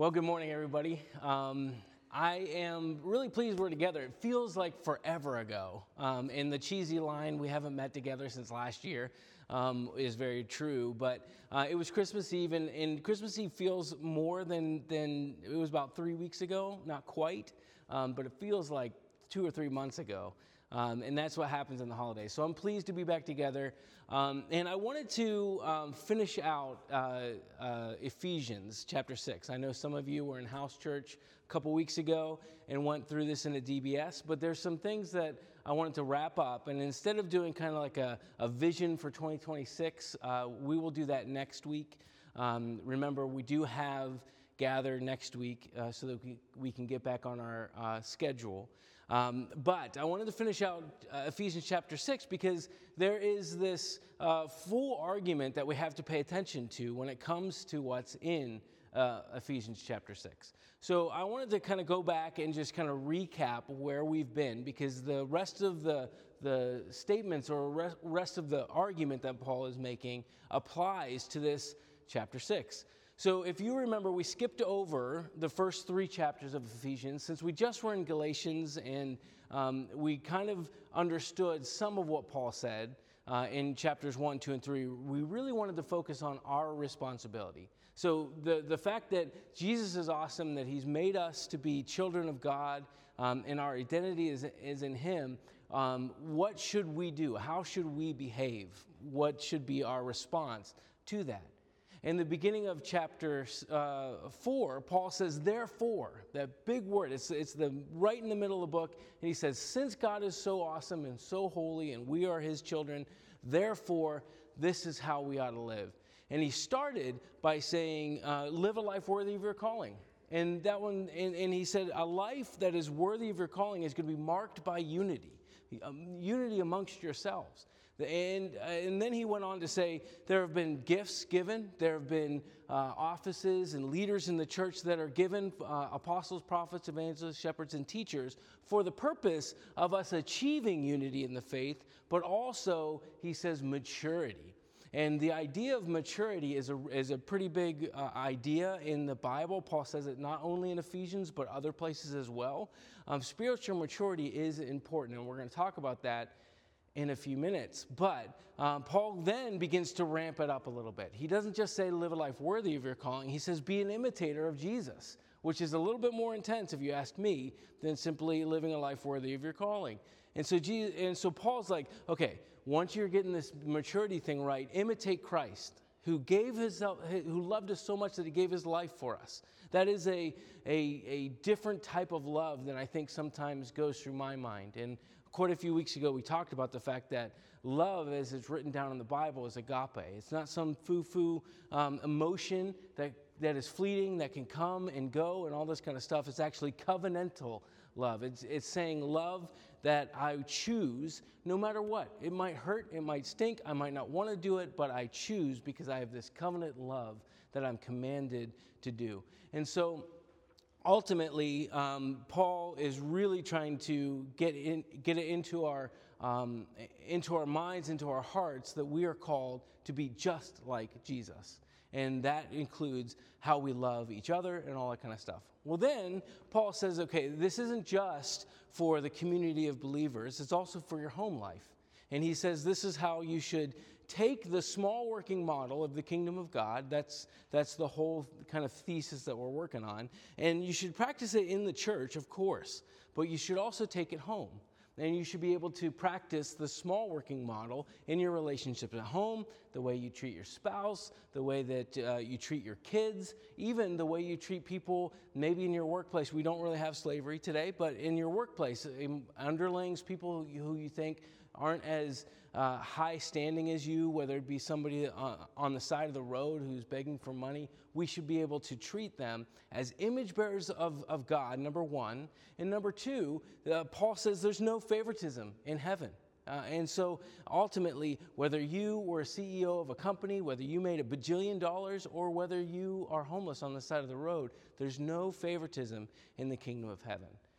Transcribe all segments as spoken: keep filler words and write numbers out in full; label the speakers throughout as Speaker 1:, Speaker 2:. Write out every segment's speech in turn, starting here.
Speaker 1: Well, good morning, everybody. Um, I am really pleased we're together. It feels like forever ago. Um, and the cheesy line, we haven't met together since last year, um, is very true. But uh, it was Christmas Eve, and, and Christmas Eve feels more than, than it was about three weeks ago. Not quite, um, but it feels like two or three months ago. Um, and that's what happens in the holidays. So I'm pleased to be back together. Um, and I wanted to um, finish out uh, uh, Ephesians chapter six. I know some of you were in house church a couple weeks ago and went through this in a D B S, but there's some things that I wanted to wrap up. And instead of doing kind of like a, a vision for twenty twenty-six, uh, we will do that next week. Um, remember, we do have gather next week uh, so that we, we can get back on our uh, schedule. Um, but I wanted to finish out uh, Ephesians chapter six because there is this uh, full argument that we have to pay attention to when it comes to what's in uh, Ephesians chapter six. So I wanted to kind of go back and just kind of recap where we've been, because the rest of the the statements or rest of the argument that Paul is making applies to this chapter six. So if you remember, we skipped over the first three chapters of Ephesians since we just were in Galatians, and um, we kind of understood some of what Paul said uh, in chapters one, two, and three. We really wanted to focus on our responsibility. So the, the fact that Jesus is awesome, that he's made us to be children of God, um, and our identity is, is in him, um, what should we do? How should we behave? What should be our response to that? In the beginning of chapter uh, four, Paul says, therefore, that big word, it's, it's the right in the middle of the book, and he says, since God is so awesome and so holy and we are his children, therefore, this is how we ought to live. And he started by saying, uh, live a life worthy of your calling. And that one, and, and he said, a life that is worthy of your calling is going to be marked by unity, um, unity amongst yourselves. And, uh, and then he went on to say, there have been gifts given, there have been uh, offices and leaders in the church that are given, uh, apostles, prophets, evangelists, shepherds, and teachers, for the purpose of us achieving unity in the faith, but also, he says, maturity. And the idea of maturity is a, is a pretty big uh, idea in the Bible. Paul says it not only in Ephesians, but other places as well. Um, spiritual maturity is important, and we're going to talk about that in a few minutes. But um, Paul then begins to ramp it up a little bit. He doesn't just say live a life worthy of your calling. He says be an imitator of Jesus, which is a little bit more intense, if you ask me, than simply living a life worthy of your calling. And so Jesus, and so Paul's like, okay, once you're getting this maturity thing right, imitate Christ, who gave his, who loved us so much that he gave his life for us. That is a, a, a different type of love than I think sometimes goes through my mind. And quite a few weeks ago, we talked about the fact that love, as it's written down in the Bible, is agape. It's not some foo-foo um, emotion that, that is fleeting, that can come and go and all this kind of stuff. It's actually covenantal love. It's, it's saying love that I choose no matter what. It might hurt, it might stink, I might not want to do it, but I choose because I have this covenant love that I'm commanded to do. And so ultimately, um, Paul is really trying to get in, get it into our um, into our minds, into our hearts, that we are called to be just like Jesus, and that includes how we love each other and all that kind of stuff. Well, then Paul says, okay, this isn't just for the community of believers; it's also for your home life. And he says this is how you should take the small working model of the kingdom of God. That's, that's the whole kind of thesis that we're working on. And you should practice it in the church, of course, but you should also take it home. And you should be able to practice the small working model in your relationships at home, the way you treat your spouse, the way that uh, you treat your kids, even the way you treat people maybe in your workplace. We don't really have slavery today, but in your workplace, in underlings, people who you think aren't as uh, high standing as you, whether it be somebody uh, on the side of the road who's begging for money, we should be able to treat them as image bearers of, of God, number one. And number two, uh, Paul says there's no favoritism in heaven. Uh, and so ultimately, whether you were a C E O of a company, whether you made a bajillion dollars, or whether you are homeless on the side of the road, there's no favoritism in the kingdom of heaven.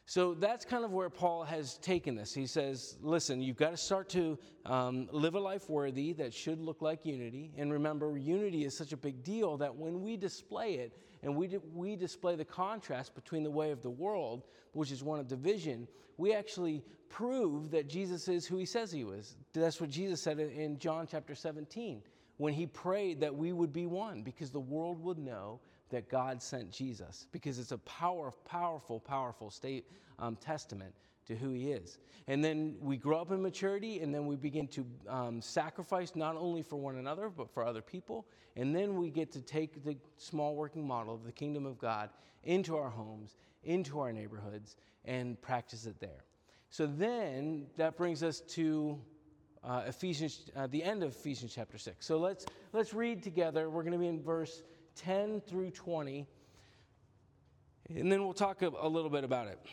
Speaker 1: So that's kind of where Paul has taken this. He says, listen, you've got to start to um, live a life worthy that should look like unity. And remember, unity is such a big deal that when we display it, and we, we display the contrast between the way of the world, which is one of division, we actually prove that Jesus is who he says he was. That's what Jesus said in John chapter seventeen, when he prayed that we would be one, because the world would know that God sent Jesus, because it's a power, powerful, powerful state um, testament to who he is. And then we grow up in maturity, and then we begin to um, sacrifice not only for one another, but for other people. And then we get to take the small working model of the kingdom of God into our homes, into our neighborhoods, and practice it there. So then that brings us to uh, Ephesians, uh, the end of Ephesians chapter six. So let's let's read together. We're going to be in verse ten through twenty, and then we'll talk a, a little bit about it.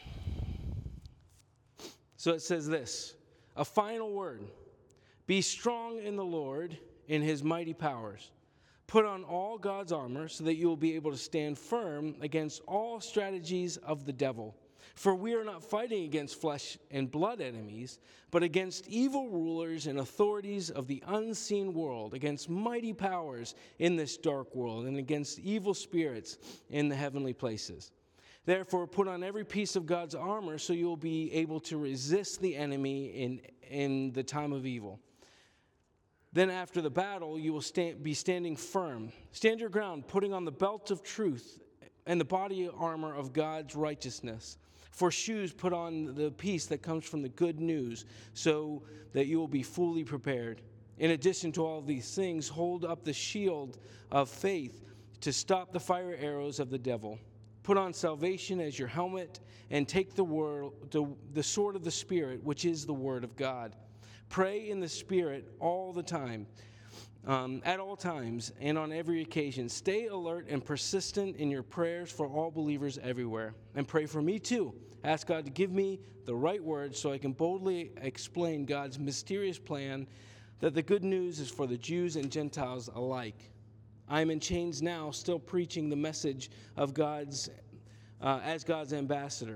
Speaker 1: So it says this, a final word, be strong in the Lord, in his mighty powers. Put on all God's armor so that you will be able to stand firm against all strategies of the devil. For we are not fighting against flesh and blood enemies, but against evil rulers and authorities of the unseen world, against mighty powers in this dark world, and against evil spirits in the heavenly places. Therefore, put on every piece of God's armor so you will be able to resist the enemy in, in the time of evil. Then after the battle, you will stand, be standing firm. Stand your ground, putting on the belt of truth and the body armor of God's righteousness. For shoes, put on the peace that comes from the good news, so that you will be fully prepared. In addition to all these things, hold up the shield of faith to stop the fire arrows of the devil. Put on salvation as your helmet, and take the, word, the, the sword of the Spirit, which is the word of God. Pray in the Spirit all the time, um, at all times, and on every occasion. Stay alert and persistent in your prayers for all believers everywhere. And pray for me too. Ask God to give me the right words so I can boldly explain God's mysterious plan that the good news is for the Jews and Gentiles alike. I am in chains now, still preaching the message of God's uh, as God's ambassador.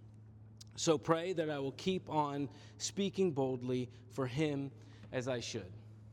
Speaker 1: So pray that I will keep on speaking boldly for him as I should.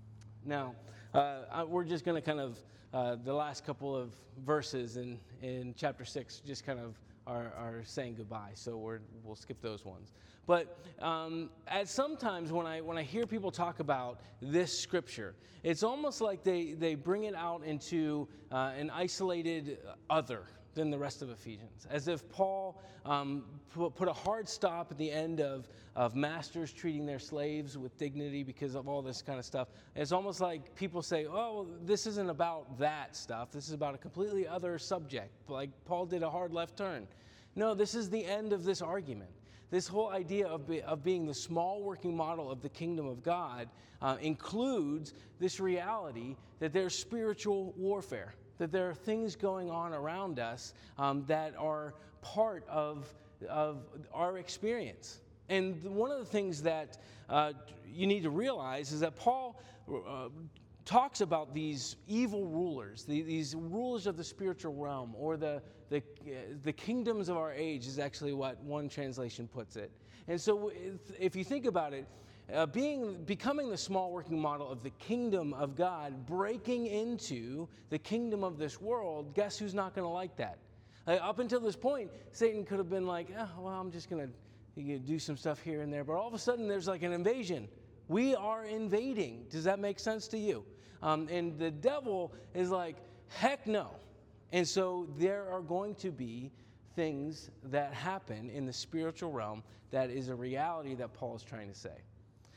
Speaker 1: Now, uh, we're just going to kind of, uh, the last couple of verses in, in chapter six just kind of are, are saying goodbye. So we're, we'll skip those ones. But um, at sometimes when I when I hear people talk about this scripture, it's almost like they, they bring it out into uh, an isolated other than the rest of Ephesians, as if Paul um, put, put a hard stop at the end of, of masters treating their slaves with dignity because of all this kind of stuff. It's almost like people say, oh, this isn't about that stuff. This is about a completely other subject, like Paul did a hard left turn. No, this is the end of this argument. This whole idea of, be, of being the small working model of the kingdom of God uh, includes this reality that there's spiritual warfare, that there are things going on around us um, that are part of, of our experience. And one of the things that uh, you need to realize is that Paul uh, talks about these evil rulers, the, these rulers of the spiritual realm, or the, the, uh, the kingdoms of our age is actually what one translation puts it. And so if, if you think about it, Uh, being becoming the small working model of the kingdom of God, breaking into the kingdom of this world, guess who's not going to like that? Uh, up until this point, Satan could have been like, oh, well, I'm just going to do some stuff here and there. But all of a sudden, there's like an invasion. We are invading. Does that make sense to you? Um, and the devil is like, heck no. And so there are going to be things that happen in the spiritual realm that is a reality that Paul is trying to say.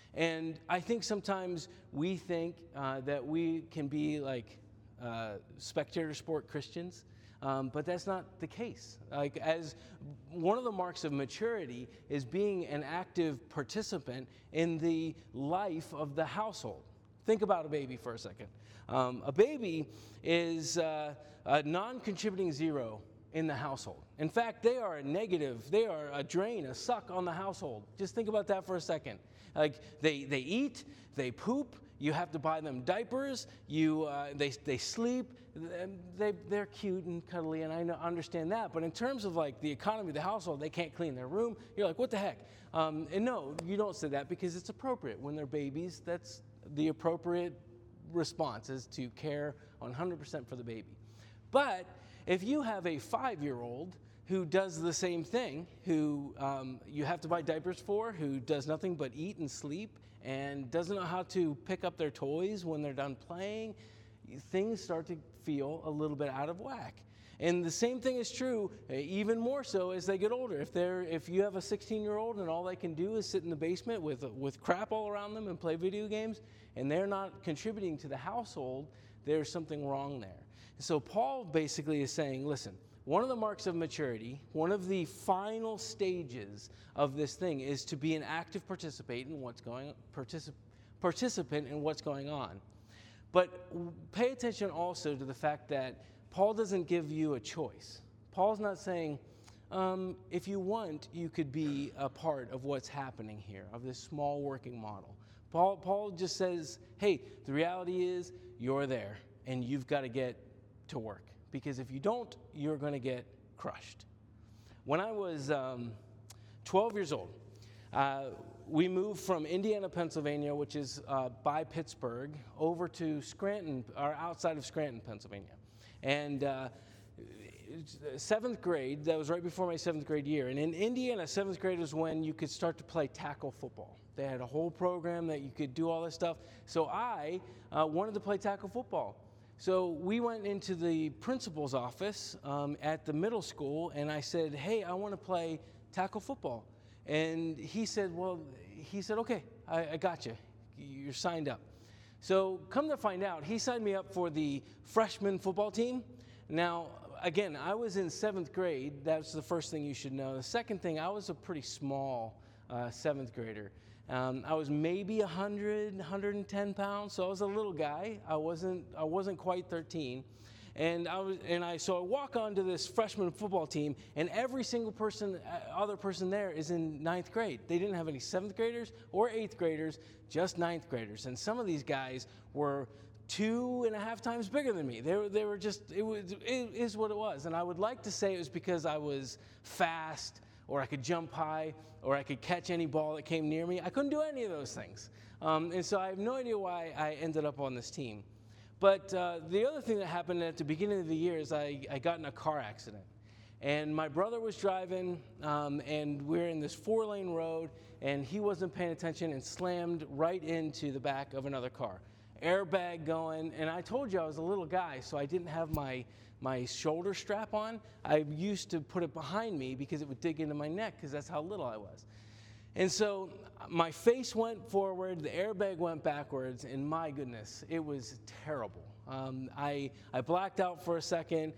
Speaker 1: And I think sometimes we think uh, that we can be like uh, spectator sport Christians, um, but that's not the case. Like, as one of the marks of maturity is being an active participant in the life of the household. Think about a baby for a second. Um, a baby is uh, a non-contributing zero in the household. In fact, they are a negative, they are a drain, a suck on the household. Just think about that for a second. Like, they, they eat, they poop, You have to buy them diapers. You, uh, they, they sleep. They, they're cute and cuddly, and I know, understand that. But in terms of like the economy of the household, they can't clean their room. You're like, what the heck? Um, and no, you don't say that because it's appropriate. When they're babies, that's the appropriate response, is to care one hundred percent for the baby. But if you have a five-year-old who does the same thing, who um, you have to buy diapers for, who does nothing but eat and sleep and doesn't know how to pick up their toys when they're done playing, things start to feel a little bit out of whack. And the same thing is true, even more so as they get older. If they're, if you have a sixteen-year-old and all they can do is sit in the basement with, with crap all around them and play video games, and they're not contributing to the household, there's something wrong there. So Paul basically is saying, listen, one of the marks of maturity, one of the final stages of this thing is to be an active participant in what's going, particip, participant in what's going on. But pay attention also to the fact that Paul doesn't give you a choice. Paul's not saying, um, if you want, you could be a part of what's happening here, of this small working model. Paul, Paul just says, hey, the reality is you're there and you've got to get to work. Because if you don't, you're going to get crushed. When I was um, twelve years old, uh, we moved from Indiana, Pennsylvania, which is uh, by Pittsburgh, over to Scranton, or outside of Scranton, Pennsylvania. And uh, seventh grade, that was right before my seventh grade year. And in Indiana, seventh grade was when you could start to play tackle football. They had a whole program that you could do all this stuff. So I uh, wanted to play tackle football. So we went into the principal's office um, at the middle school, and I said, hey, I want to play tackle football. And he said, well, he said, okay, I, I got you. You're signed up. So come to find out, he signed me up for the freshman football team. Now, again, I was in seventh grade. That's the first thing you should know. The second thing, I was a pretty small uh, seventh grader. Um, I was maybe one hundred, one hundred ten pounds, so I was a little guy. I wasn't, I wasn't quite thirteen. And I was, and I, so I walk onto this freshman football team, and every single person, other person there is in ninth grade. They didn't have any seventh graders or eighth graders, just ninth graders. And some of these guys were two and a half times bigger than me. They were, they were just, it was, it is what it was. And I would like to say it was because I was fast, or I could jump high, or I could catch any ball that came near me. I couldn't do any of those things. Um, and so I have no idea why I ended up on this team. But uh, the other thing that happened at the beginning of the year is I, I got in a car accident. And my brother was driving, um, and we we're in this four-lane road, and he wasn't paying attention and slammed right into the back of another car. Airbag going, and I told you I was a little guy, so I didn't have my, my shoulder strap on. I used to put it behind me because it would dig into my neck because that's how little I was. And so my face went forward, the airbag went backwards, and my goodness, it was terrible. Um, I, I blacked out for a second,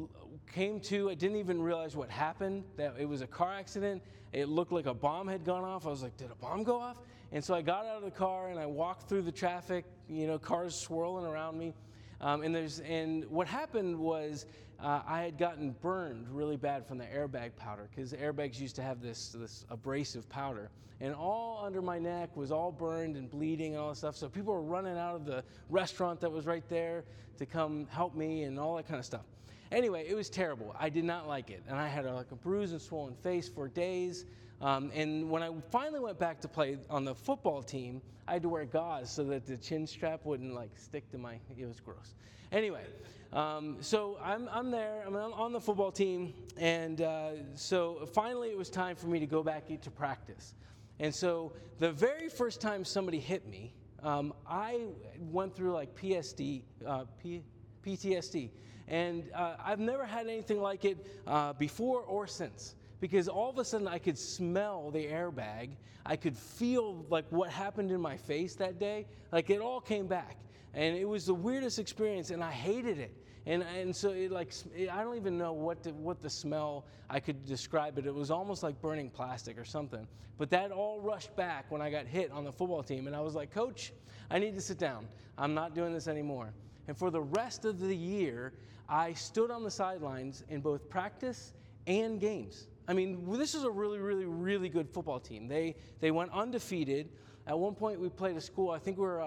Speaker 1: came to, I didn't even realize what happened, that it was a car accident. It looked like a bomb had gone off. I was like, did a bomb go off? And so I got out of the car and I walked through the traffic, you know, cars swirling around me. Um, and there's and what happened was uh, I had gotten burned really bad from the airbag powder, because the airbags used to have this this abrasive powder, and all under my neck was all burned and bleeding and all that stuff. So people were running out of the restaurant that was right there to come help me and all that kind of stuff. Anyway, it was terrible. I did not like it, and I had a, like a bruised and swollen face for days. Um, and when I finally went back to play on the football team, I had to wear gauze so that the chin strap wouldn't like stick to my, it was gross. Anyway, um, so I'm, I'm there, I'm on the football team, and uh, so finally it was time for me to go back to practice. And so the very first time somebody hit me, um, I went through like P S D, uh, P, P T S D, and uh, I've never had anything like it uh, before or since. Because all of a sudden I could smell the airbag. I could feel like what happened in my face that day. Like it all came back. And it was the weirdest experience, and I hated it. And and so it like it, I don't even know what the, what the smell, I could describe it. It was almost like burning plastic or something. But that all rushed back when I got hit on the football team. And I was like, Coach, I need to sit down. I'm not doing this anymore. And for the rest of the year, I stood on the sidelines in both practice and games. I mean, this is a really, really, really good football team. They they went undefeated. At one point, we played a school, I think we were up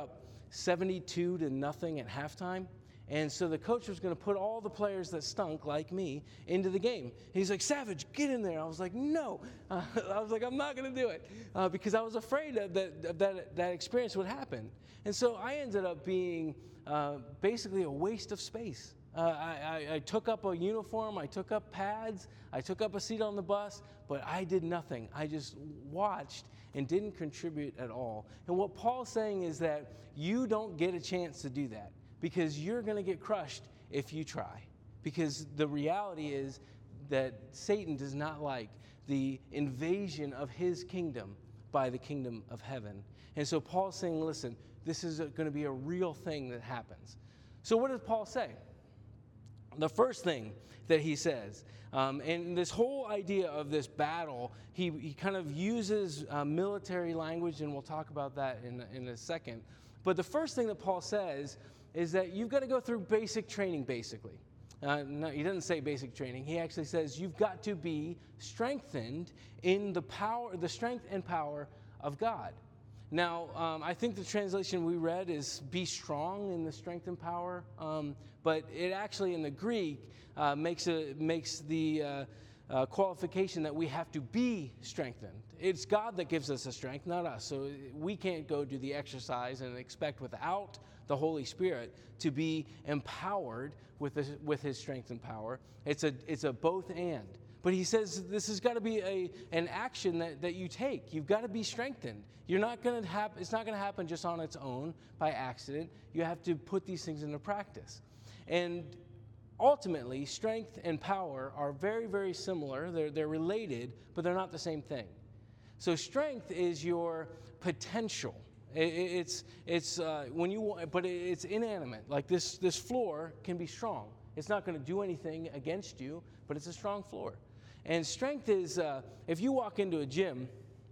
Speaker 1: seventy-two to nothing at halftime. And so the coach was going to put all the players that stunk, like me, into the game. He's like, Savage, get in there. I was like, no. Uh, I was like, I'm not going to do it uh, because I was afraid of that, of that that experience would happen. And so I ended up being uh, basically a waste of space. Uh, I, I, I took up a uniform, I took up pads, I took up a seat on the bus, but I did nothing. I just watched and didn't contribute at all. And what Paul's saying is that you don't get a chance to do that, because you're going to get crushed if you try. Because the reality is that Satan does not like the invasion of his kingdom by the kingdom of heaven. And so Paul's saying, listen, this is going to be a real thing that happens. So what does Paul say? The first thing that he says, um, and this whole idea of this battle, he, he kind of uses uh, military language, and we'll talk about that in, in a second. But the first thing that Paul says is that you've got to go through basic training, basically. Uh, no, he doesn't say basic training. He actually says you've got to be strengthened in the power, the strength and power of God. Now, um, I think the translation we read is be strong in the strength and power, um, but it actually in the Greek uh, makes, a, makes the uh, uh, qualification that we have to be strengthened. It's God that gives us the strength, not us. So we can't go do the exercise and expect without the Holy Spirit to be empowered with, this, with his strength and power. It's a, it's a both and. But he says this has got to be a, an action that, that you take. You've got to be strengthened. You're not going to happen. It's not going to happen just on its own by accident. You have to put these things into practice. And ultimately, strength and power are very, very similar. They're, they're related, but they're not the same thing. So strength is your potential. It, it's it's uh, when you want, but it's inanimate. Like this this floor can be strong. It's not going to do anything against you, but it's a strong floor. And strength is, uh, if you walk into a gym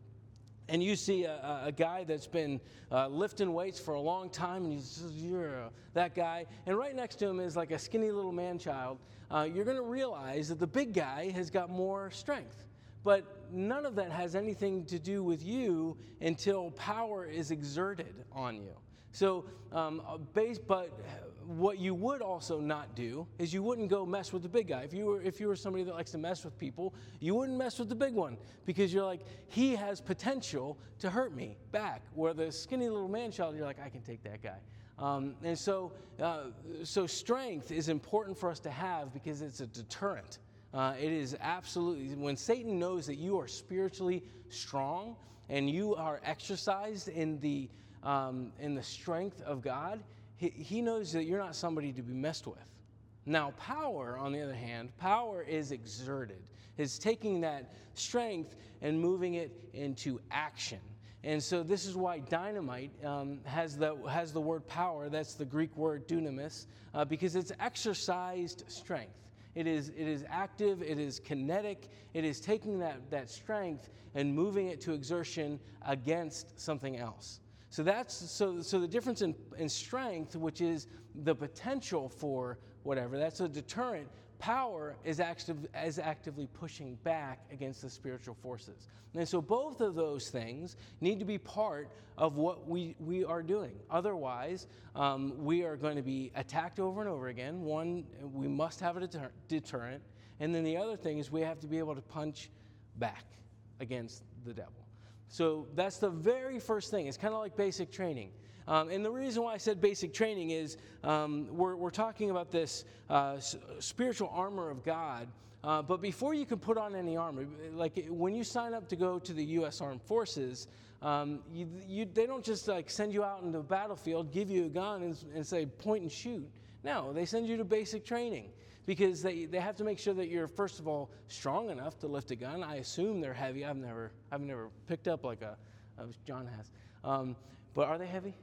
Speaker 1: and you see a, a guy that's been uh, lifting weights for a long time, and he's you're that guy, and right next to him is like a skinny little man-child, uh, you're going to realize that the big guy has got more strength. But none of that has anything to do with you until power is exerted on you. So, um, base, but what you would also not do is you wouldn't go mess with the big guy. If you were if you were somebody that likes to mess with people, you wouldn't mess with the big one because you're like, he has potential to hurt me back. Where the skinny little man-child, you're like, I can take that guy. Um, and so, uh, so strength is important for us to have because it's a deterrent. Uh, it is absolutely, when Satan knows that you are spiritually strong and you are exercised in the um, in the strength of God, he, he knows that you're not somebody to be messed with. Now, power, on the other hand, power is exerted. It's taking that strength and moving it into action. And so this is why dynamite um, has the has the word power. That's the Greek word dunamis, uh, because it's exercised strength. It is it is active, it is kinetic, it is taking that, that strength and moving it to exertion against something else. So that's so so the difference in, in strength, which is the potential for whatever, that's a deterrent. Power is active is actively pushing back against the spiritual forces. And so both of those things need to be part of what we, we are doing. Otherwise, um, we are going to be attacked over and over again. One, we must have a deter- deterrent. And then the other thing is we have to be able to punch back against the devil. So that's the very first thing. It's kind of like basic training. Um, and the reason why I said basic training is um, we're, we're talking about this uh, s- spiritual armor of God. Uh, but before you can put on any armor, like when you sign up to go to the U S Armed Forces, um, you, you, they don't just like send you out into the battlefield, give you a gun, and, and say point and shoot. No, they send you to basic training because they, they have to make sure that you're, first of all, strong enough to lift a gun. I assume they're heavy. I've never I've never picked up like a, uh, John has. Um, but are they heavy?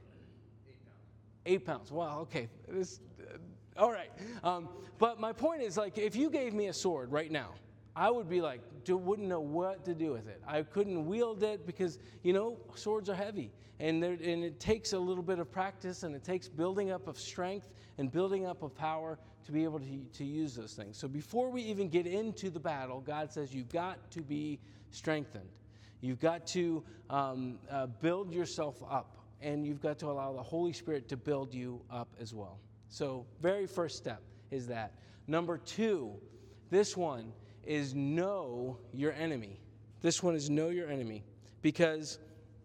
Speaker 1: Eight pounds. Wow, okay. This, uh, all right. Um, but my point is, like, if you gave me a sword right now, I would be like, do, wouldn't know what to do with it. I couldn't wield it because, you know, swords are heavy. And, there, and it takes a little bit of practice, and it takes building up of strength and building up of power to be able to, to use those things. So before we even get into the battle, God says you've got to be strengthened. You've got to um, uh, build yourself up. and you've got to allow the Holy Spirit to build you up as well. So very first step is that. Number two, this one is know your enemy. This one is know your enemy. Because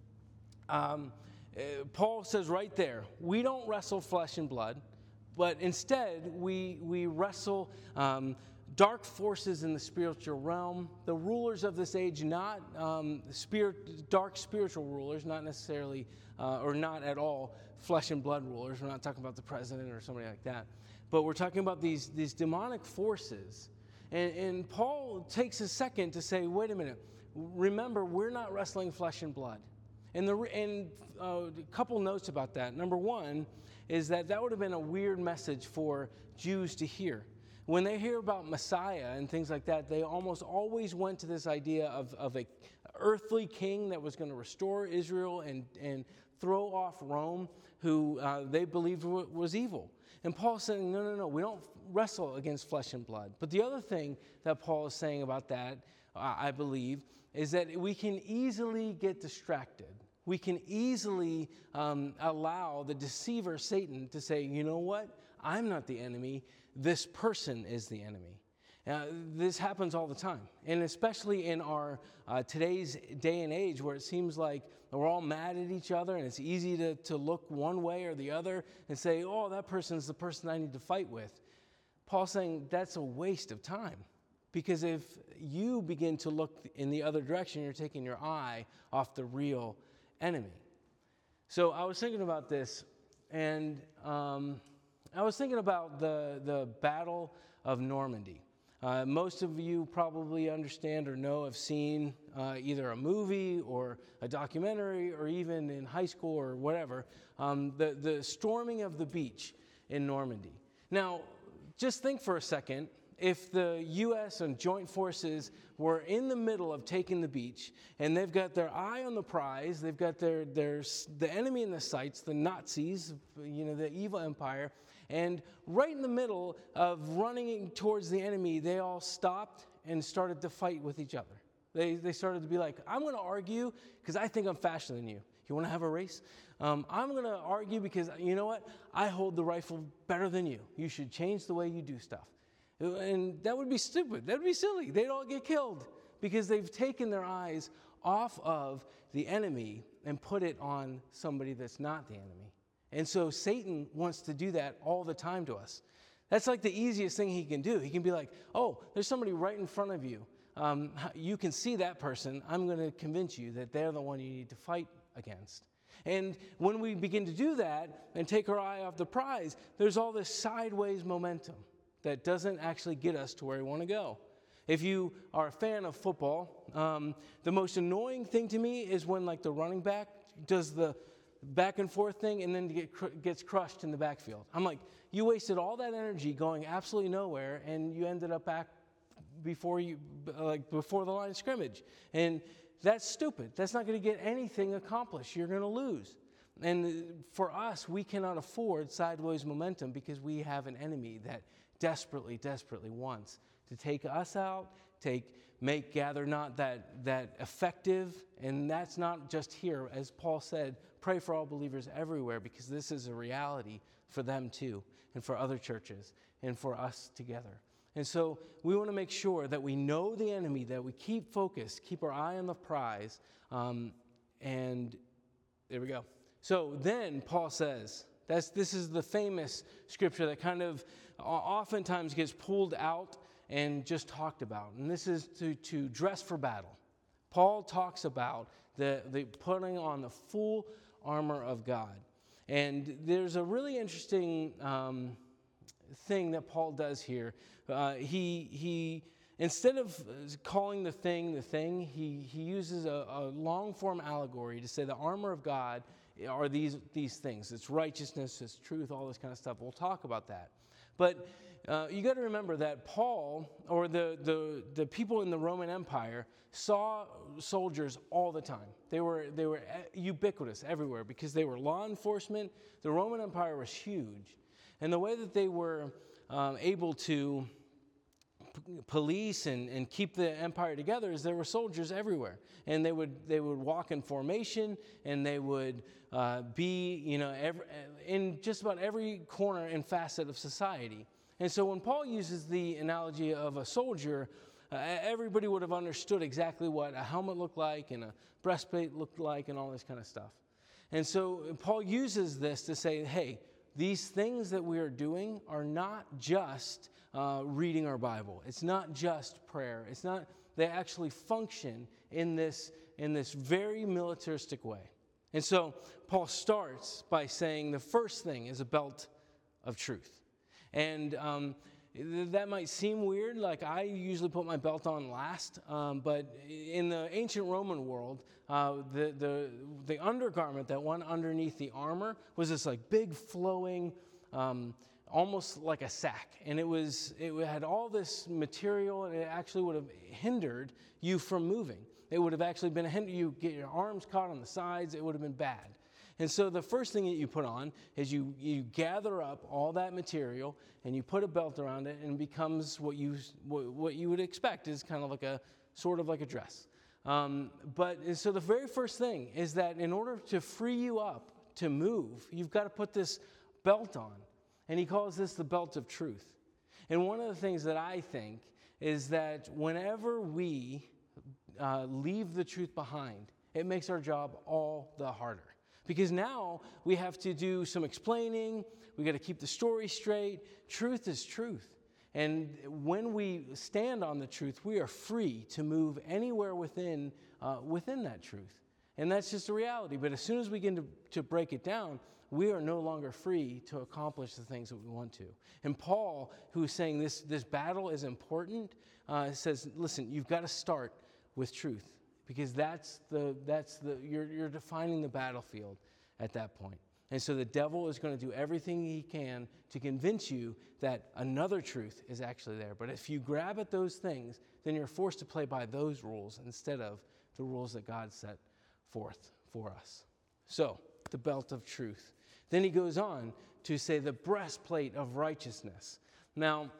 Speaker 1: um, uh, Paul says right there, we don't wrestle flesh and blood, but instead we, we wrestle um, dark forces in the spiritual realm, the rulers of this age, not um, spirit, dark spiritual rulers, not necessarily, uh, or not at all flesh and blood rulers. We're not talking about the president or somebody like that. But we're talking about these, these demonic forces. And, and Paul takes a second to say, wait a minute, remember, we're not wrestling flesh and blood. And, the, and uh, a couple notes about that. Number one is that that would have been a weird message for Jews to hear. When they hear about Messiah and things like that, they almost always went to this idea of, of a earthly king that was going to restore Israel and, and throw off Rome, who uh, they believed w- was evil. And Paul's saying, no, no, no, we don't wrestle against flesh and blood. But the other thing that Paul is saying about that, uh, I believe, is that we can easily get distracted. We can easily um, allow the deceiver, Satan, to say, you know what? I'm not the enemy. This person is the enemy. Uh, this happens all the time. And especially in our uh, today's day and age where it seems like we're all mad at each other and it's easy to, to look one way or the other and say, oh, that person's the person I need to fight with. Paul's saying that's a waste of time. Because if you begin to look in the other direction, you're taking your eye off the real enemy. So I was thinking about this, and um, I was thinking about the, the Battle of Normandy. Uh, most of you probably understand or know, have seen uh, either a movie or a documentary or even in high school or whatever, um, the, the storming of the beach in Normandy. Now, just think for a second, if the U S and joint forces were in the middle of taking the beach and they've got their eye on the prize, they've got their, their the enemy in the sights, the Nazis, you know, the evil empire, and right in the middle of running towards the enemy, they all stopped and started to fight with each other. They, they started to be like, I'm going to argue because I think I'm faster than you. You want to have a race? Um, I'm going to argue because, you know what? I hold the rifle better than you. You should change the way you do stuff. And that would be stupid. That would be silly. They'd all get killed because they've taken their eyes off of the enemy and put it on somebody that's not the enemy. And so Satan wants to do that all the time to us. That's like the easiest thing he can do. He can be like, oh, there's somebody right in front of you. Um, you can see that person. I'm going to convince you that they're the one you need to fight against. And when we begin to do that and take our eye off the prize, there's all this sideways momentum that doesn't actually get us to where we want to go. If you are a fan of football, um, the most annoying thing to me is when like the running back does the back and forth thing and then get cr- gets crushed in the backfield. I'm like, you wasted all that energy going absolutely nowhere and you ended up back before you like before the line of scrimmage. And that's stupid. That's not going to get anything accomplished. You're going to lose. And for us, we cannot afford sideways momentum because we have an enemy that desperately, desperately wants to take us out, take, make gather not that, that effective, and that's not just here. As Paul said, pray for all believers everywhere because this is a reality for them too, and for other churches, and for us together. And so we want to make sure that we know the enemy, that we keep focused, keep our eye on the prize, um, and there we go. So then Paul says, that's, this is the famous scripture that kind of oftentimes gets pulled out and just talked about. And this is to, to dress for battle. Paul talks about the, the putting on the full armor of God. And there's a really interesting um, thing that Paul does here. Uh, he, he instead of calling the thing the thing, he, he uses a, a long-form allegory to say the armor of God are these, these things. It's righteousness, it's truth, all this kind of stuff. We'll talk about that. But uh, you got to remember that Paul, or the, the, the people in the Roman Empire, saw soldiers all the time. They were, they were ubiquitous everywhere because they were law enforcement. The Roman Empire was huge. And the way that they were um, able to police and, and keep the empire together is there were soldiers everywhere, and they would they would walk in formation, and they would uh, be you know every, in just about every corner and facet of society. And so when Paul uses the analogy of a soldier, uh, everybody would have understood exactly what a helmet looked like and a breastplate looked like and all this kind of stuff. And so Paul uses this to say, hey, these things that we are doing are not just uh, reading our Bible. It's not just prayer. It's not. They actually function in this in this very militaristic way. And so Paul starts by saying the first thing is a belt of truth. And um, that might seem weird. Like I usually put my belt on last, um, but in the ancient Roman world, uh, the the the undergarment that went underneath the armor was this like big flowing, um, almost like a sack, and it was it had all this material, and it actually would have hindered you from moving. It would have actually been a hinder. You get your arms caught on the sides. It would have been bad. And so the first thing that you put on is you, you gather up all that material and you put a belt around it, and it becomes what you what, what you would expect is kind of like a sort of like a dress. Um, but and so the very first thing is that in order to free you up to move, you've got to put this belt on, and he calls this the belt of truth. And one of the things that I think is that whenever we uh, leave the truth behind, it makes our job all the harder. Because now we have to do some explaining. We got to keep the story straight. Truth is truth. And when we stand on the truth, we are free to move anywhere within uh, within that truth. And that's just a reality. But as soon as we begin to, to break it down, we are no longer free to accomplish the things that we want to. And Paul, who is saying this, this battle is important, uh, says, listen, you've got to start with truth. Because that's the that's the you're you're defining the battlefield at that point. And so the devil is going to do everything he can to convince you that another truth is actually there. But if you grab at those things, then you're forced to play by those rules instead of the rules that God set forth for us. So, the belt of truth. Then he goes on to say the breastplate of righteousness. Now,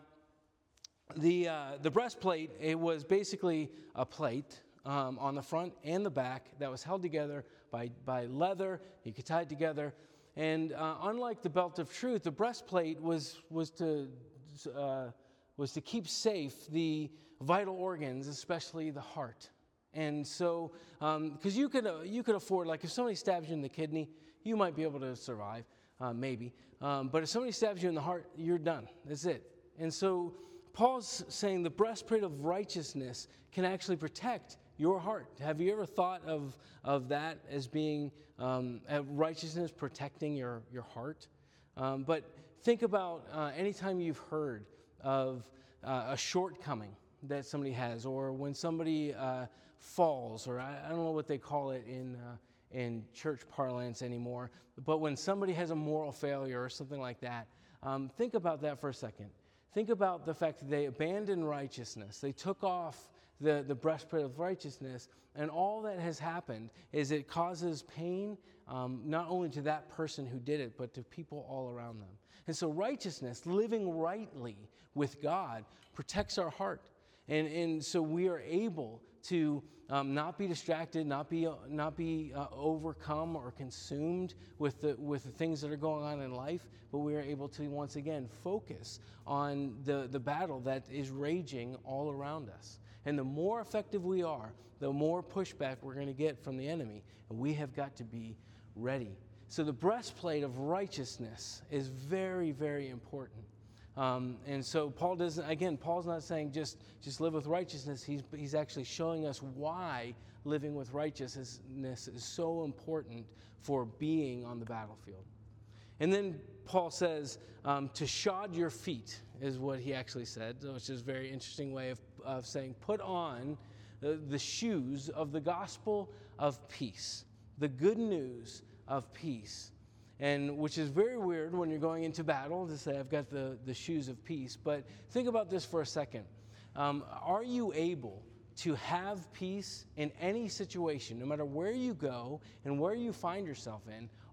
Speaker 1: the uh, the breastplate, it was basically a plate Um, on the front and the back that was held together by, by leather. You could tie it together. And uh, unlike the belt of truth, the breastplate was was to uh, was to keep safe the vital organs, especially the heart. And so, because um, you could uh, you could afford, like if somebody stabs you in the kidney, you might be able to survive, uh, maybe. Um, but if somebody stabs you in the heart, you're done. That's it. And so Paul's saying the breastplate of righteousness can actually protect your heart. Have you ever thought of, of that as being um, righteousness protecting your, your heart? Um, but think about uh, anytime you've heard of uh, a shortcoming that somebody has, or when somebody uh, falls, or I, I don't know what they call it in uh, in church parlance anymore, but when somebody has a moral failure or something like that, um, think about that for a second. Think about the fact that they abandoned righteousness. They took off the, the breastplate of righteousness, and all that has happened is it causes pain, um, not only to that person who did it, but to people all around them. And so righteousness, living rightly with God, protects our heart. And, and so we are able to um, not be distracted, not be, uh, not be uh, overcome or consumed with the, with the things that are going on in life, but we are able to, once again, focus on the, the battle that is raging all around us. And the more effective we are, the more pushback we're going to get from the enemy. And we have got to be ready. So the breastplate of righteousness is very, very important. Um, and so Paul doesn't, again, Paul's not saying just, just live with righteousness. He's, he's actually showing us why living with righteousness is so important for being on the battlefield. And then Paul says um, to shod your feet is what he actually said, which is a very interesting way of, of saying put on the, the shoes of the gospel of peace, the good news of peace. And which is very weird when you're going into battle to say, I've got the, the shoes of peace. But think about this for a second. Um, are you able to have peace in any situation, no matter where you go and where you find yourself in?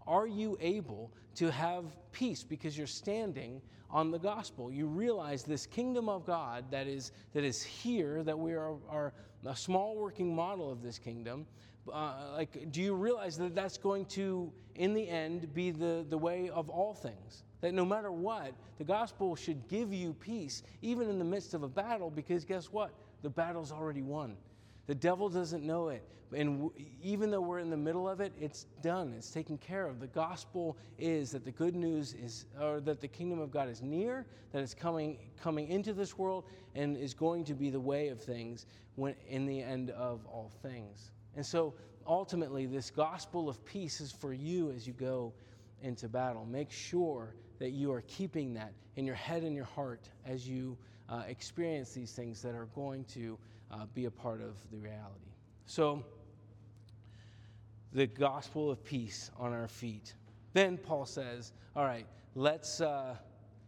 Speaker 1: Are you able to have peace because you're standing on the gospel? You realize this kingdom of God that is that is here, that we are, are a small working model of this kingdom. Uh, like, do you realize that that's going to, in the end, be the, the way of all things? That no matter what, the gospel should give you peace, even in the midst of a battle, because guess what? The battle's already won. The devil doesn't know it. And w- even though we're in the middle of it, it's done. It's taken care of. The gospel is that the good news is, or that the kingdom of God is near, that it's coming coming into this world, and is going to be the way of things when in the end of all things. And so ultimately, this gospel of peace is for you as you go into battle. Make sure that you are keeping that in your head and your heart as you uh, experience these things that are going to uh, be a part of the reality. So, the gospel of peace on our feet. Then Paul says, all right, let's uh,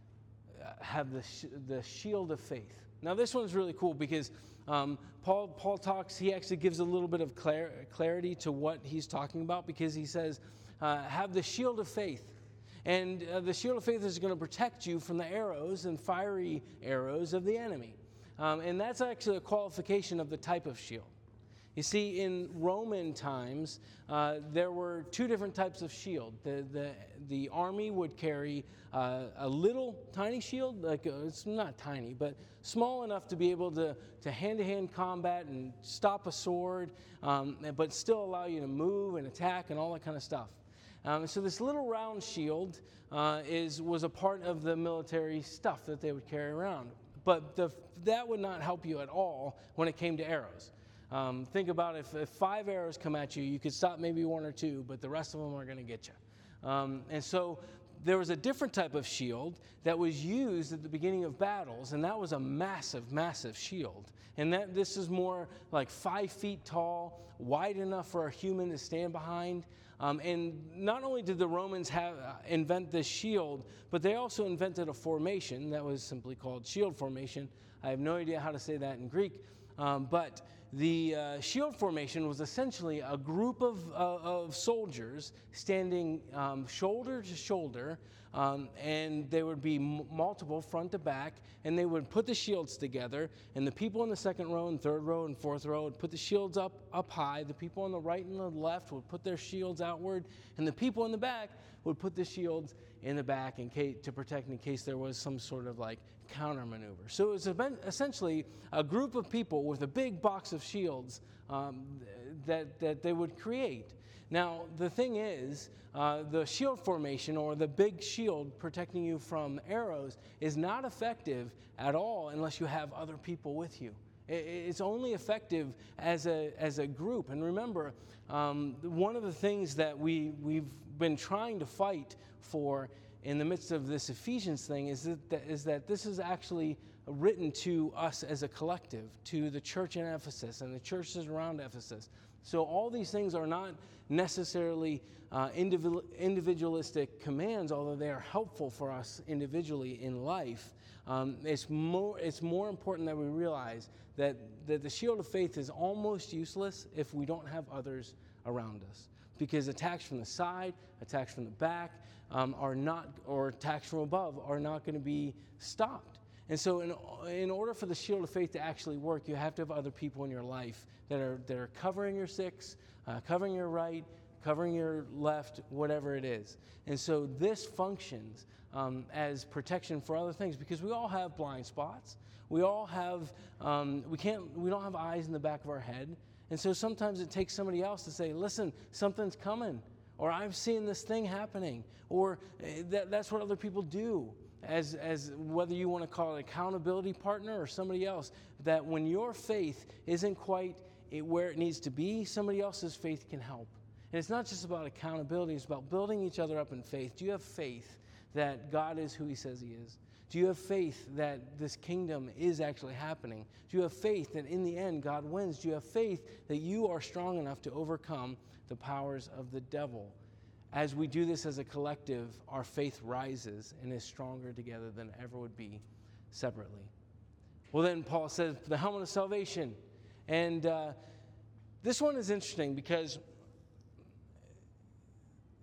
Speaker 1: have the, sh- the shield of faith. Now, this one's really cool because um, Paul, Paul talks, he actually gives a little bit of clar- clarity to what he's talking about, because he says, uh, have the shield of faith. And uh, the shield of faith is going to protect you from the arrows and fiery arrows of the enemy. Um, and that's actually a qualification of the type of shield. You see, in Roman times, uh, there were two different types of shield. The the, the army would carry uh, a little tiny shield, like uh, it's not tiny, but small enough to be able to, to hand-to-hand combat and stop a sword, um, but still allow you to move and attack and all that kind of stuff. Um, so this little round shield uh, is was a part of the military stuff that they would carry around. But the, that would not help you at all when it came to arrows. Um, think about if, if five arrows come at you, you could stop maybe one or two, but the rest of them are going to get you. Um, and so there was a different type of shield that was used at the beginning of battles, and that was a massive, massive shield. And that this is more like five feet tall, wide enough for a human to stand behind. Um, and not only did the Romans have uh, invent this shield, but they also invented a formation that was simply called shield formation. I have no idea how to say that in Greek, um, but the uh, shield formation was essentially a group of, uh, of soldiers standing um, shoulder to shoulder, um, and they would be m- multiple front to back, and they would put the shields together, and the people in the second row and third row and fourth row would put the shields up, up high. The people on the right and the left would put their shields outward, and the people in the back would put the shields in the back in case, to protect in case there was some sort of like counter maneuver. So it was essentially a group of people with a big box of shields um, that, that they would create. Now, the thing is, uh, the shield formation, or the big shield protecting you from arrows, is not effective at all unless you have other people with you. It's only effective as a as a group. And remember, um, one of the things that we, we've been trying to fight for in the midst of this Ephesians thing is that, that is that this is actually written to us as a collective, to the church in Ephesus and the churches around Ephesus. So all these things are not necessarily uh, individual, individualistic commands, although they are helpful for us individually in life. Um, it's more it's more important that we realize that, that the shield of faith is almost useless if we don't have others around us. Because attacks from the side, attacks from the back, um, are not, or attacks from above are not going to be stopped. And so in, in order for the shield of faith to actually work, you have to have other people in your life that are, that are covering your six, uh, covering your right, covering your left, whatever it is. And so this functions um, as protection for other things, because we all have blind spots. We all have, um, we can't, we don't have eyes in the back of our head. And so sometimes it takes somebody else to say, listen, something's coming, or I've seen this thing happening, or that, that's what other people do. As, as whether you want to call it an accountability partner or somebody else, that when your faith isn't quite where it needs to be, somebody else's faith can help. And it's not just about accountability, it's about building each other up in faith. Do you have faith that God is who he says he is? Do you have faith that this kingdom is actually happening? Do you have faith that in the end God wins? Do you have faith that you are strong enough to overcome the powers of the devil? As we do this as a collective, our faith rises and is stronger together than ever would be separately. Well, then Paul says, the helmet of salvation. And uh, this one is interesting because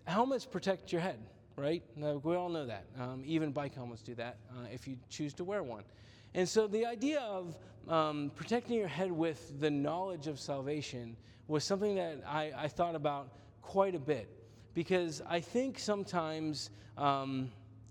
Speaker 1: helmets protect your head, right? Now, we all know that. Um, even bike helmets do that uh, if you choose to wear one. And so the idea of um, protecting your head with the knowledge of salvation was something that I, I thought about quite a bit, because I think sometimes um,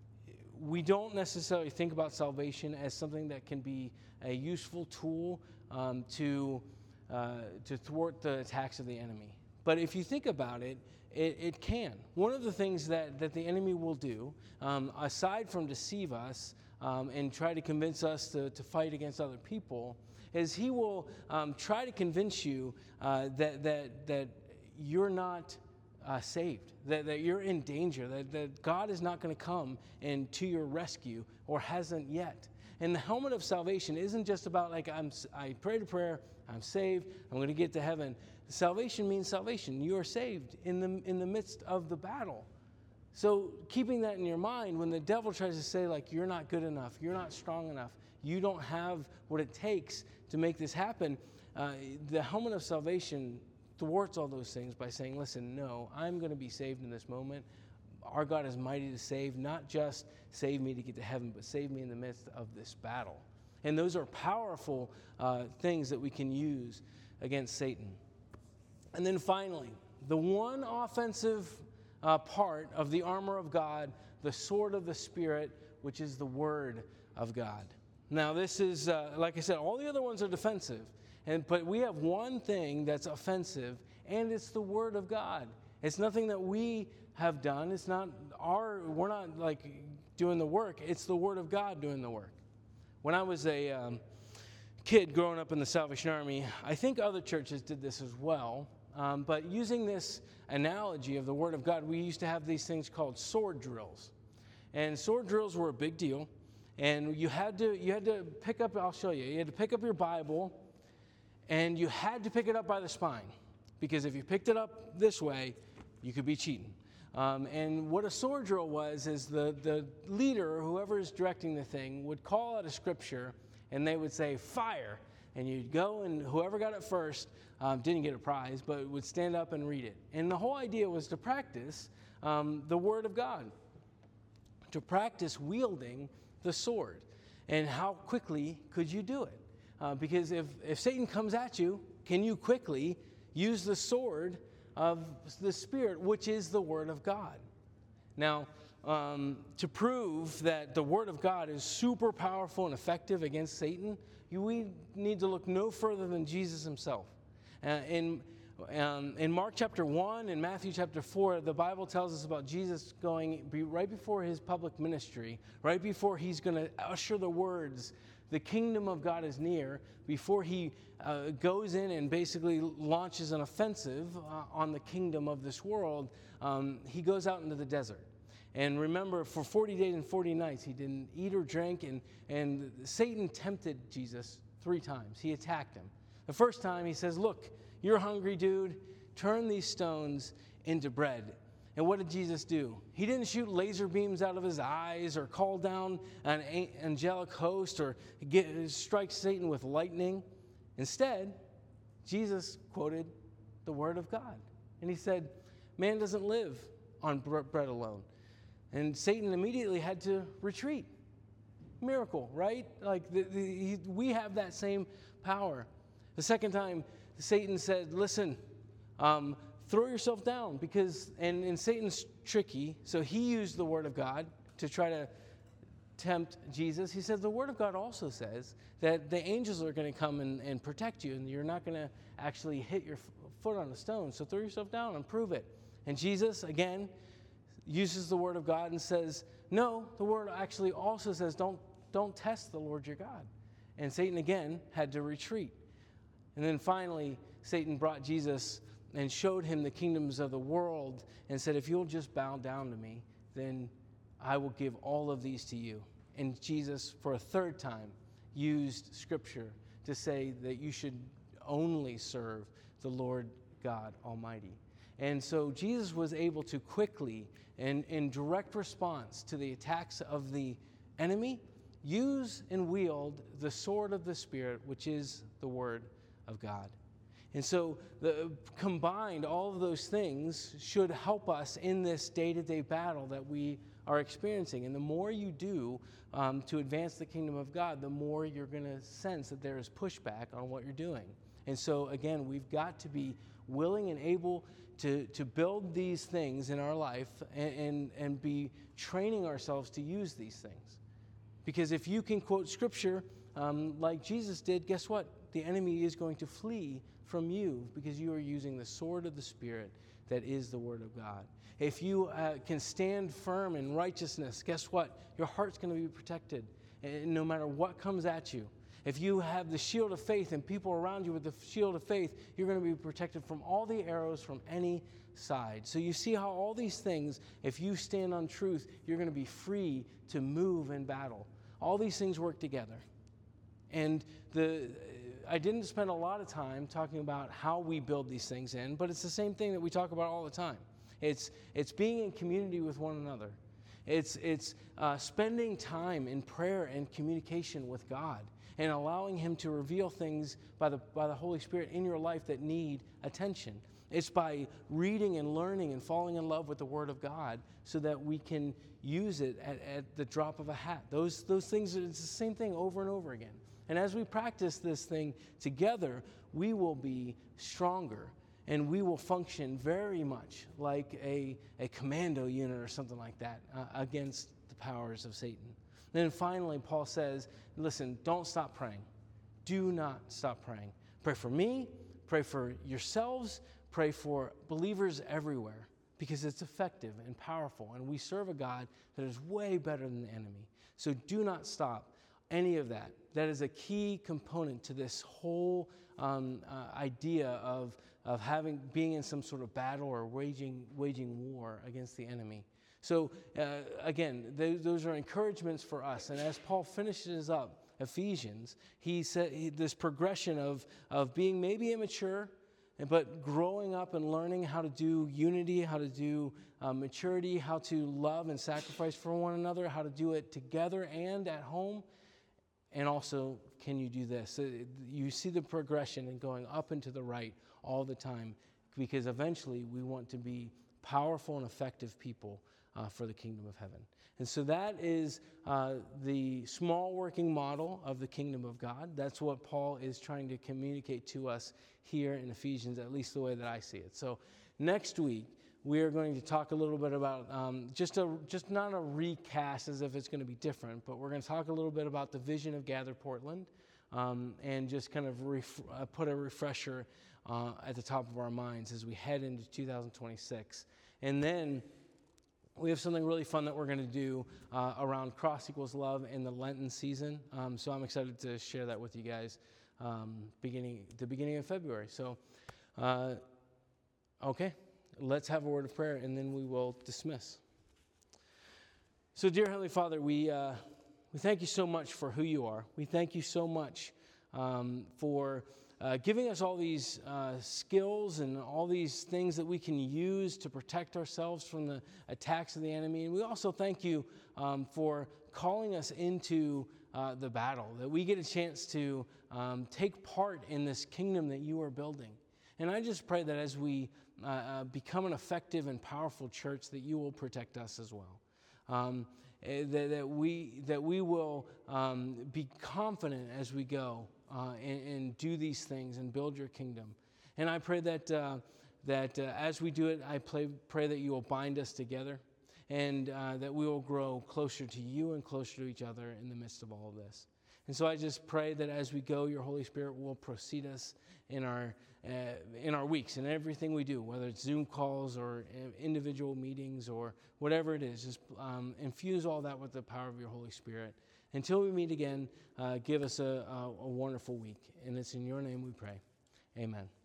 Speaker 1: we don't necessarily think about salvation as something that can be a useful tool um, to uh, to thwart the attacks of the enemy. But if you think about it, it, it can. One of the things that, that the enemy will do, um, aside from deceive us um, and try to convince us to, to fight against other people, is he will um, try to convince you uh, that, that, that you're not uh, saved, that, that you're in danger, that, that God is not going to come and to your rescue, or hasn't yet. And the helmet of salvation isn't just about like, I'm, I prayed a prayer, I'm saved, I'm going to get to heaven. Salvation means salvation. You are saved in the, in the midst of the battle. So keeping that in your mind, when the devil tries to say, like, you're not good enough, you're not strong enough, you don't have what it takes to make this happen, uh, the helmet of salvation thwarts all those things by saying, listen, no, I'm going to be saved in this moment. Our God is mighty to save, not just save me to get to heaven, but save me in the midst of this battle. And those are powerful uh, things that we can use against Satan. And then finally, the one offensive uh, part of the armor of God, the sword of the Spirit, which is the Word of God. Now, this is, uh, like I said, all the other ones are defensive, and but we have one thing that's offensive, and it's the Word of God. It's nothing that we have done. It's not our, we're not like doing the work. It's the Word of God doing the work. When I was a um, kid growing up in the Salvation Army, I think other churches did this as well. Um, but using this analogy of the Word of God, we used to have these things called sword drills. And sword drills were a big deal. And you had to you had to pick up, I'll show you, you had to pick up your Bible, and you had to pick it up by the spine. Because if you picked it up this way, you could be cheating. Um, and what a sword drill was is the, the leader, or whoever is directing the thing, would call out a scripture, and they would say, fire. And you'd go, and whoever got it first um, didn't get a prize, but would stand up and read it. And the whole idea was to practice um, the Word of God, to practice wielding the sword. And how quickly could you do it? Uh, because if, if Satan comes at you, can you quickly use the sword of the Spirit, which is the Word of God? Now, um, to prove that the Word of God is super powerful and effective against Satan, you, we need to look no further than Jesus himself. Uh, in, um, in Mark chapter one and Matthew chapter four, the Bible tells us about Jesus going be right before his public ministry, right before he's going to usher the words, the kingdom of God is near, before he uh, goes in and basically launches an offensive uh, on the kingdom of this world, um, he goes out into the desert. And remember, for forty days and forty nights, he didn't eat or drink, and, and Satan tempted Jesus three times. He attacked him. The first time, he says, look, you're hungry, dude. Turn these stones into bread. And what did Jesus do? He didn't shoot laser beams out of his eyes or call down an angelic host or get, strike Satan with lightning. Instead, Jesus quoted the Word of God. And he said, man doesn't live on bread alone. And Satan immediately had to retreat. Miracle, right? Like the, the, he, we have that same power. The second time, Satan said, listen, um, throw yourself down, because, and, and Satan's tricky, so he used the Word of God to try to tempt Jesus. He said the Word of God also says that the angels are going to come and, and protect you, and you're not going to actually hit your f- foot on a stone, so throw yourself down and prove it. And Jesus, again, uses the Word of God and says, no, the Word actually also says, don't, don't test the Lord your God. And Satan, again, had to retreat. And then finally, Satan brought Jesus and showed him the kingdoms of the world and said, if you'll just bow down to me, then I will give all of these to you. And Jesus, for a third time, used Scripture to say that you should only serve the Lord God Almighty. And so Jesus was able to quickly, and in direct response to the attacks of the enemy, use and wield the sword of the Spirit, which is the Word of God. And so the, combined, all of those things should help us in this day-to-day battle that we are experiencing. And the more you do um, to advance the kingdom of God, the more you're going to sense that there is pushback on what you're doing. And so, again, we've got to be willing and able to, to build these things in our life and, and, and be training ourselves to use these things. Because if you can quote Scripture um, like Jesus did, guess what? The enemy is going to flee from you because you are using the sword of the Spirit that is the Word of God. If you uh, can stand firm in righteousness, guess what? Your heart's going to be protected and no matter what comes at you. If you have the shield of faith and people around you with the shield of faith, you're going to be protected from all the arrows from any side. So you see how all these things, if you stand on truth, you're going to be free to move in battle. All these things work together. And the I didn't spend a lot of time talking about how we build these things in, but it's the same thing that we talk about all the time. It's it's being in community with one another. It's it's uh, spending time in prayer and communication with God and allowing Him to reveal things by the by the Holy Spirit in your life that need attention. It's by reading and learning and falling in love with the Word of God so that we can use it at, at the drop of a hat. Those those things, it's the same thing over and over again. And as we practice this thing together, we will be stronger and we will function very much like a, a commando unit or something like that uh, against the powers of Satan. And then finally, Paul says, listen, don't stop praying. Do not stop praying. Pray for me, pray for yourselves, pray for believers everywhere because it's effective and powerful. And we serve a God that is way better than the enemy. So do not stop any of that. That is a key component to this whole um, uh, idea of, of having being in some sort of battle or waging waging war against the enemy. So uh, again, th- those are encouragements for us. And as Paul finishes up Ephesians, he said he, this progression of of being maybe immature, but growing up and learning how to do unity, how to do uh, maturity, how to love and sacrifice for one another, how to do it together and at home. And also, can you do this? You see the progression and going up and to the right all the time because eventually we want to be powerful and effective people uh, for the kingdom of heaven. And so that is uh, the small working model of the kingdom of God. That's what Paul is trying to communicate to us here in Ephesians, at least the way that I see it. So next week, we are going to talk a little bit about um, just a just not a recast as if it's going to be different, but we're going to talk a little bit about the vision of Gather Portland um, and just kind of ref- uh, put a refresher uh, at the top of our minds as we head into two thousand twenty-six. And then we have something really fun that we're going to do uh, around Cross Equals Love in the Lenten season. Um, so I'm excited to share that with you guys um, beginning the beginning of February. So, uh, okay. Let's have a word of prayer, and then we will dismiss. So, dear Heavenly Father, we uh, we thank you so much for who you are. We thank you so much um, for uh, giving us all these uh, skills and all these things that we can use to protect ourselves from the attacks of the enemy. And we also thank you um, for calling us into uh, the battle, that we get a chance to um, take part in this kingdom that you are building. And I just pray that as we Uh, uh, become an effective and powerful church, that you will protect us as well. Um, that, that we that we will um, be confident as we go uh, and, and do these things and build your kingdom. And I pray that uh, that uh, as we do it, I pray, pray that you will bind us together and uh, that we will grow closer to you and closer to each other in the midst of all of this. And so I just pray that as we go, your Holy Spirit will precede us in our uh, in our weeks and everything we do, whether it's Zoom calls or individual meetings or whatever it is. Just um, infuse all that with the power of your Holy Spirit. Until we meet again, uh, give us a, a, a wonderful week. And it's in your name we pray. Amen.